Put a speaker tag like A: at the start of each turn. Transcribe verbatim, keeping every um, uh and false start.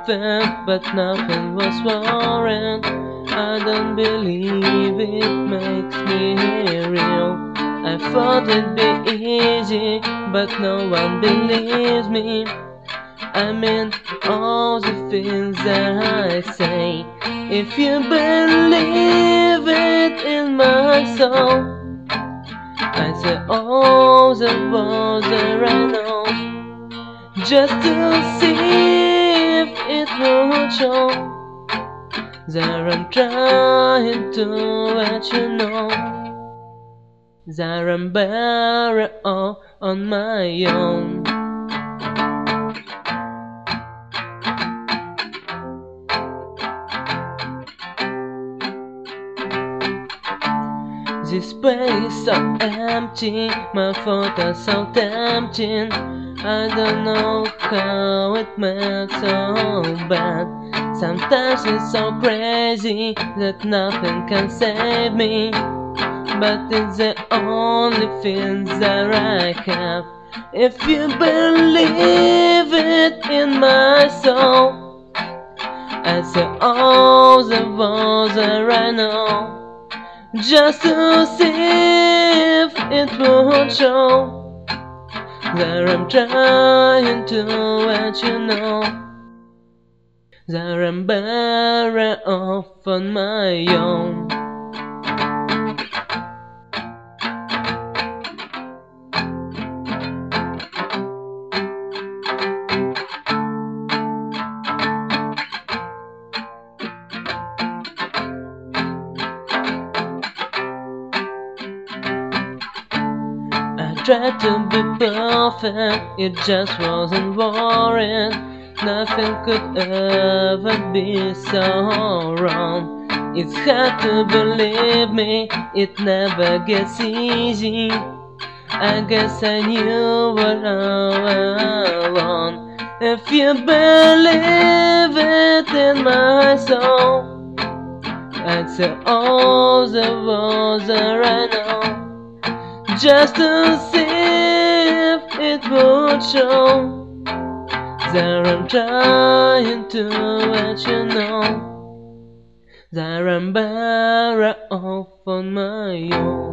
A: perfect, but nothing was warrant. I don't believe it makes me real. I thought it'd be easy, but no one believes me. I mean all the things that I say. If you believe it in my soul, I say all the words that I know, just to see if it will show that I'm trying to let you know that I'm better off on my own. This place so empty, my photos so tempting. I don't know how it makes so bad. Sometimes it's so crazy that nothing can save me, but it's the only thing that I have. If you believe it in my soul, I say all the words that I know, just to see if it would show that I'm trying to let you know that I'm better off on my own. I tried to be perfect, it just wasn't warrant. Nothing could ever be so wrong. It's hard to believe me, it never gets easy. I guess I knew what I want. If you believe it in my soul, I'd say all the words that I know, just to see if it would show that I'm trying to let you know that I'm better off on my own.